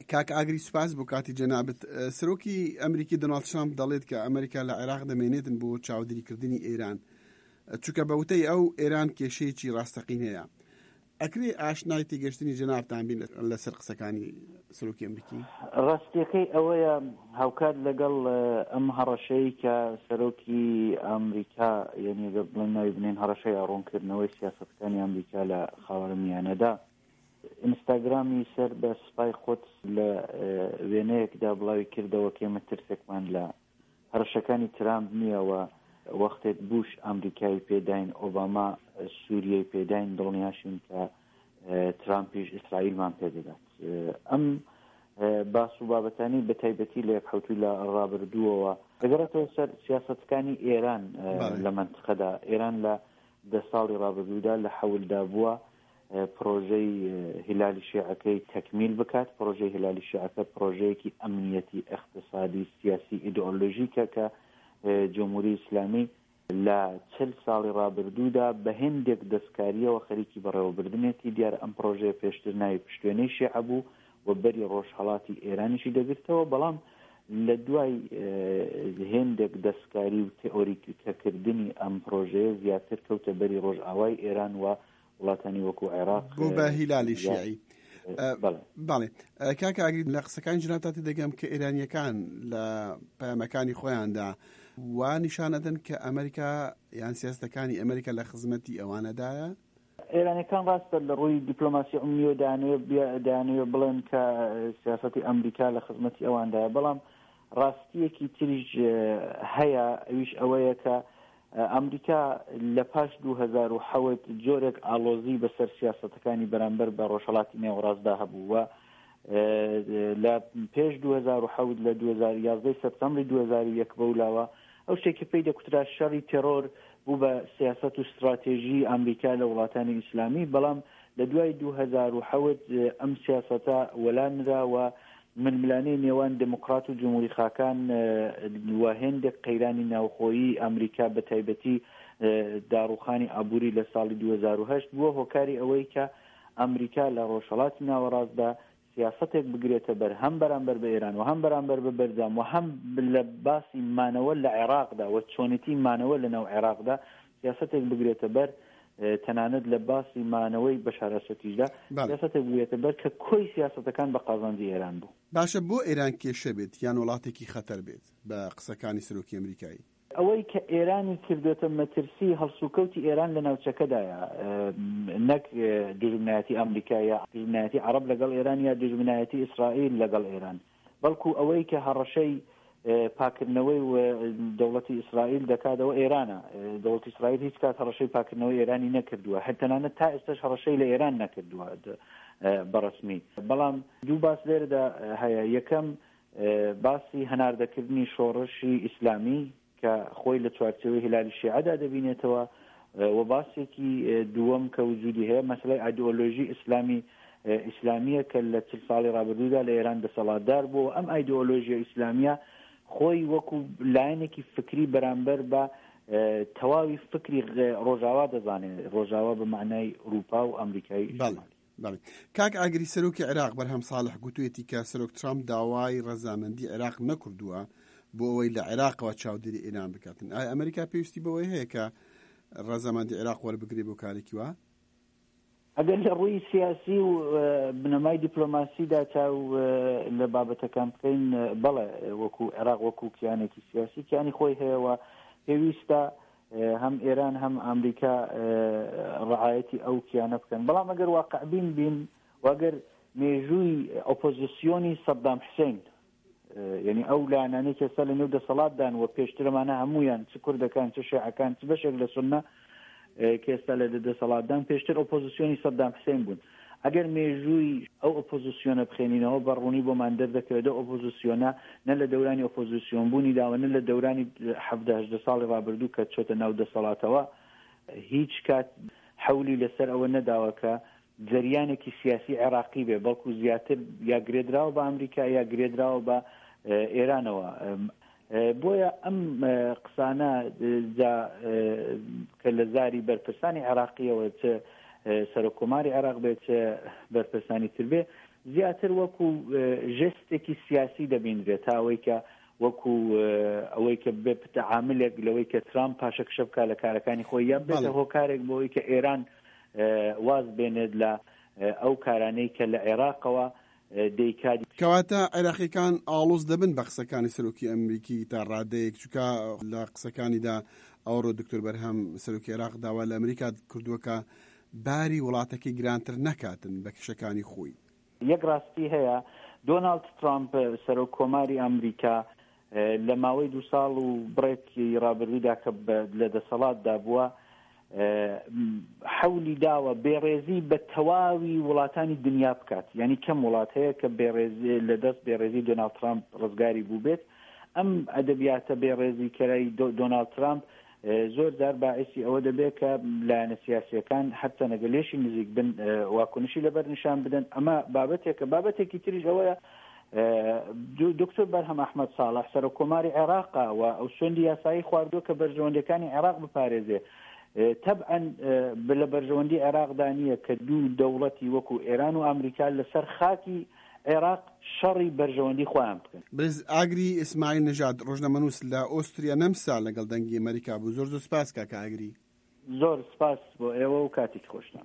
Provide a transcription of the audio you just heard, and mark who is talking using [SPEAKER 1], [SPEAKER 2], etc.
[SPEAKER 1] کاک ئاگری سوپاس بۆ کاتی جەنابەت. سەرۆکی ئەمریکی دۆناڵد ترامپ دەڵێت کە ئەمریکا لە عێراق دەمێنێتن بۆ چاودێریکردنی ئێران، چونکە بەوتەی ئەو ئێران کێشەیەکی ڕاستەقین هەیە. ئەکرێ ئاشنای تێگەشتنی جەنابتان بین لەسەر قسەکانی سەرۆکی ئەمریکی؟
[SPEAKER 2] ڕاستیەکەی ئەوەیە هاوکات لەگەڵ ئەم هەڕەشەی کە سەرۆکی ئەمریکا یعنی بڵێن ناوی بنێن هەڕەشەی ئاڕۆنکردنەوەی سیاسەتەکانی ئەمریکا لە خاوەنمیانەدا، ئینستاگرامی سەر بە سپای خۆت لە وێنەیەکدا بڵاوی کردەوە کە ئێمە ترسێکمان لە هەڕەشەکانی ترامپ نییەوە. وەختێک بوش ئەمریکای پێداین، ئۆباما سووریای پێداین، دڵنیاشین کە ترامپیش ئیسرائیلمان پێدەدات. ئەم باس و بابەتانی بە تایبەتی لە یەکحەوتوی لە ڕابردووەوە دەگەڕێتەوە سەر سیاسەتەکانی ئێران لە منتقەدا. ئێران لە 10 ساڵی ڕابردوودا لە حەولدا بووە پرۆژەی هیلالی شیعەکەی تەکمیل بکات. پرۆژەی هیلالی شیعەکە پرۆژەیەکی ئەمنیەتی، اقتصادی، سیاسی، ئیدئۆلۆژیکە کە جمهوری ئیسلامی لە 40 ساڵی ڕابردوودا بە هێندێک دەستکاریەوە خەریکی بەڕێوەبردنێتی. دیارە ئەم پرۆژەیە پێشتر ناوی پشتوێنەی شیعە بوو و بەری ڕۆژهەڵاتی ئێرانیشی دەگرتەوە، بەڵام لە دوای هێندێک دەستکاری و تئۆریکەکردنی ئەم پرۆژەیە زیاتر کەوتە بەری ڕۆژئاوای ئێران و وڵاتانی وەکو عێراق
[SPEAKER 1] بوو بە هیلالی شیعی. باڵێ کاکە ئاگری، لە قسەکانی جنابتاتی دەگەم کە ئێرانیەکان لە پەیامەکانی خۆیاندا وا نیشانەدەن کە ئەمریکا یان سیاستەکانی ئەمریکا لە خزمەتی ئەوانەدایە.
[SPEAKER 2] ئێرانەکان ڕاستە لە ڕووی دیپلۆماسی عمومی دانوێ بڵێن کە سیاسەتی ئەمریکا لە خزمەتی ئەواندایە، بەڵام ڕاستیەکی تریش هەیە، ئەویش ئەوەیە کە ئەمریکا لە پاش 2007 جۆرێک ئالۆزی بەسەر سیاسەتەکانی بەرامبەر بە ڕۆژهەڵاتی نێوەڕاستدا هەبوو و لە پێش 2007 لە 2011 سەپتەمبری 2001 بەولاوە ئەو شتێکی پێی دەکوترا شەڕی تێرۆر بوو بە سیاست و استراتێژی ئەمریکا لە وڵاتانی ئیسلامی، بەڵام لە دوای 2007 ئەم سیاسەتە وەلانرا و ململانەی نێوان دموکرات و جمهوری خاکان و هێندێک قەیرانی ناوخۆیی ئەمریکا بە تایبەتی داڕوخانی ئابووری لە ساڵی 2008 بووە هۆکاری ئەوەی کە ئەمریکا لە ڕۆژهەڵاتی ناوەڕاستدا سیاستێک بگرێتە بەر هەم بەرامبەر بە ئێران و هەم بەرامبەر بە بەردام و هەم لە باسی مانەوە لە عێراقدا و چۆنیتی مانەوە لە ناو عێراقدا سیاستێک بگرێتە بەر، تەنانەت لە باسی مانەوەی بەشار ئەسەدیشدا سیاستێک بگرێتە بەر کە کۆی سیاستەکان بە قازانجی ئێران بوو.
[SPEAKER 1] باشە بۆ ئێران کێشە بێت یان وڵاتێکی خەتەر بێت بە قسەکانی سەرۆکی ئەمریکایی؟
[SPEAKER 2] ئەوەی کە ئێرانی کردوێتە مەترسی هەڵسوکەوتی ئێران لە ناوچەکەدایە، نەک دژمنایەتی ئەمریکایە، دژمنایەتی عەرەب لەگەڵ ئێران یا دژمنایەتی ئیسرائیل لەگەڵ ئێران، بەڵکو ئەوەی کە هەڕەشەی پاکردنەوەی و دەوڵەتی ئیسرائیل دەکاتەوە ئێرانە. دەوڵەتی ئیسرائیل هیچ کات هەڕەشەی پاکردنەوەی ئێرانی نەکردووە، هەتەنانەت تا ئێستاش هەڕەشەی لە ئێران نەکردووە بەڕسمی. بەڵام دوو باس لێرەدا هەیە. یەکەم باسی هەناردەکردنی شۆڕشی ئیسلامی کە خۆی لە چوارچێوەی هیلالی شیعەدا دەبینێتەوە و باسێکی دووەم کە وجودی هەیە مەسەلەی ئایدئۆلۆژی ئیسلامیە کە لە 40 ساڵی ڕابردوودا لە ئێران دەسەڵاتدار بوو. ئەم ئایدئۆلۆژیە ئیسلامیە خۆی وەکو لایەنێکی فکری بەرامبەر بە تەواوی فکری ڕۆژاوا دەزانێت، ڕۆژاوا بە معنای ئوروپا و ئەمریکای.
[SPEAKER 1] کاک ئاگری، سەرۆکی عێراق بەرهەم ساڵح گوتوێتی کە سەرۆک ترامپ داوای ڕەزامەندی عێراق نەکردووە بۆ ئەوەی لە عێراقەوە چاودێری ئێران بکاتن. ئایا ئەمریکا پێویستی بەوەی هەیە کە ڕەزامەندی عێراق وەربگرێ بۆ کارێکی وە؟
[SPEAKER 2] ئەگەر لە ڕووی سیاسی و بنەمای دیپلۆماسیدا چاو لە بابەتەکان بکەین، بەڵێ وەکو عێراق وەکو کیانێکی سیاسی کیانی خۆی هەیەوە پێویستە هەم ئێران هەم ئەمریکا ڕعایەتی ئەو کیانە بکەن. بەڵام ئەگەر واقعبین بین وەگەر مێژووی ئۆپۆزیسیۆنی سەدام حوسێن، یعنی ئەو لایەنانەی کە ئێستا لە نێو دەسەڵاتدان و پێشترمانە هەمویان چ کوردەکان چ شیعەکان چ بەشێک لە سوننە کە ئێستا لە دەسەڵاتدان پێشتر ئۆپۆزیسیۆنی سەدام حوسێن بوون. ئەگەر مێژووی ئەو ئۆپۆزیسیۆنە بخێنینەوە بەڕوونی بۆمان دەردەکەوێتە ئۆپۆزیسیۆنە نە لە دەورانی ئۆپۆزیسیۆن بوونی داوە نە لە دەورانی 17 ساڵی ڕابردوو کە چۆتە ناو دەسەڵاتەوە هیچ کات حەولی لەسەر ئەوە نەداوە کە جەریانێکی سیاسی عێراقی بێ، بەڵکو زیاتر یا گرێدراوە بە ئەمریکا یا گرێدراوە بە ئێرانەوە. بۆیە ئەم قسانە کە لە زاری بەرپرسانی عێراقیەوە چه سەرۆکۆماری عێراق بێت چه بەرپرسانی تر بێ زیاتر وەکو ژێستێکی سیاسی دەبینرێت تا ئەوەی کە وەکو ئەوەی کە بێت عاملێک لەوەی کە ترامپ پاشەکشە بکات لە کارەکانی خۆی یا بێتە هۆکارێک بۆ ئەوەی کە ئێران واز بێنێت لە ئەو کارانەی کە لە عێراقەوە دەیکات.
[SPEAKER 1] کەواتە عێراقیەکان ئاڵۆز دەبن بە قسەکانی سەرۆکی ئەمریکی تا ڕادەیەک چونکە لە قسەکانیدا ئەوڕۆ دکتۆر بەرهەم سەرۆکی عێراق داوا لە ئەمریکا کردووە کە باری وڵاتەکەی گرانتر نەکاتن بە کشەکانی خۆی.
[SPEAKER 2] یەک ڕاستی هەیە دۆناڵد ترامپ سەرۆک کۆماری ئەمریکا لە ماوەی 2 ساڵ و بڕێکی ڕابردوودا کە لە دەسەڵاتدا بووە حەولی داوە بێڕێزی بە تەواوی وڵاتانی دنیا بکات، یعنی کەم وڵات هەیە کە بێڕێزی لە دەست بێڕێزی دۆناڵد ترامپ ڕزگاری بوو بێت. ئەم ئەدەبیاتە بێڕێزی کەرەی دۆناڵد ترامپ زۆر جار باعثی ئەوە دەبێت کە لایەنە سیاسیەکان حتا نەگەلێشی نزیک بن واکنشی لەبەر نیشان بدەن. ئەمە بابەتێکی تریش ئەوەیە دکتۆر بەرهەم ئەحمەد ساڵح سەرۆک کۆماری عێراقا و ئەو سوێندی یاسایی خواردووە کە بەرژەوەندەکانی عێراق بپارێزێ. طبعا لە بەرژەوەندی عێراقدا نییە کە دوو دەوڵەتی وەکو ئێران و ئەمریکا لەسەر خاکی عێراق شەڕی بەرژەوەندی خۆیان بکەن.
[SPEAKER 1] برز ئاگری ئیسماعیل نەژاد ڕۆژنامەنووس لە ئۆستریا نەمسا لەگەڵ دەنگی ئەمریکا بوو. زۆر سپاس کاکە ئاگری.
[SPEAKER 2] زۆر سپاس بۆ ئێوە و کاتێک خۆشتان.